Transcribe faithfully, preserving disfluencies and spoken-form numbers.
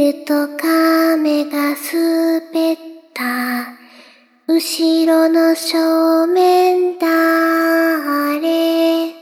ると亀が滑った。後ろの正面だれ